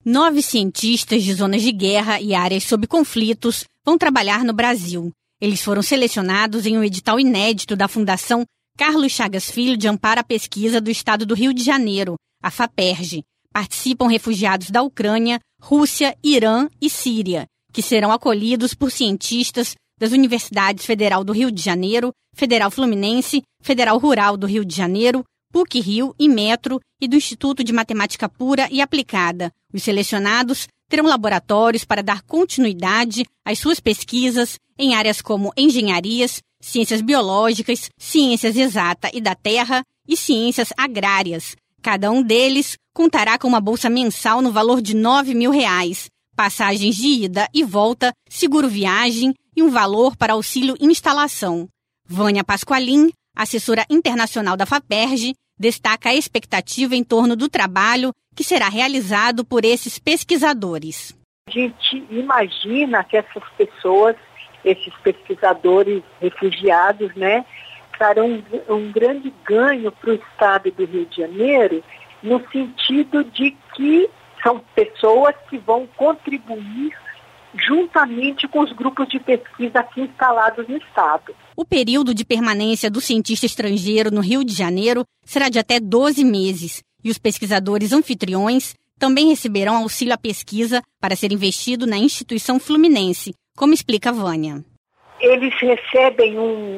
9 cientistas de zonas de guerra e áreas sob conflitos vão trabalhar no Brasil. Eles foram selecionados em um edital inédito da Fundação Carlos Chagas Filho de Amparo à Pesquisa do Estado do Rio de Janeiro, a FAPERJ. Participam refugiados da Ucrânia, Rússia, Irã e Síria, que serão acolhidos por cientistas das Universidades Federal do Rio de Janeiro, Federal Fluminense, Federal Rural do Rio de Janeiro, PUC-Rio e Metro e do Instituto de Matemática Pura e Aplicada. Os selecionados terão laboratórios para dar continuidade às suas pesquisas em áreas como engenharias, ciências biológicas, ciências exata e da terra e ciências agrárias. Cada um deles contará com uma bolsa mensal no valor de R$ 9.000, passagens de ida e volta, seguro-viagem e um valor para auxílio instalação. Vânia Pasqualin, assessora internacional da FAPERJ, destaca a expectativa em torno do trabalho que será realizado por esses pesquisadores. A gente imagina que essas pessoas, esses pesquisadores refugiados, trarão um grande ganho para o estado do Rio de Janeiro, no sentido de que são pessoas que vão contribuir juntamente com os grupos de pesquisa aqui instalados no estado. O período de permanência do cientista estrangeiro no Rio de Janeiro será de até 12 meses e os pesquisadores anfitriões também receberão auxílio à pesquisa para ser investido na instituição fluminense, como explica Vânia. Eles recebem um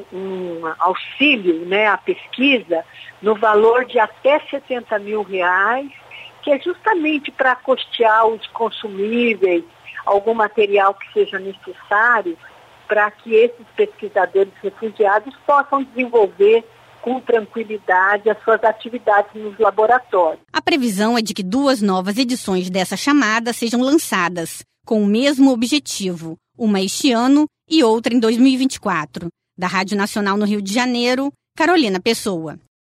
auxílio à pesquisa no valor de até R$ 70.000, que é justamente para custear os consumíveis, algum material que seja necessário para que esses pesquisadores refugiados possam desenvolver com tranquilidade as suas atividades nos laboratórios. A previsão é de que 2 novas edições dessa chamada sejam lançadas, com o mesmo objetivo, uma este ano e outra em 2024. Da Rádio Nacional no Rio de Janeiro, Carolina Pessoa.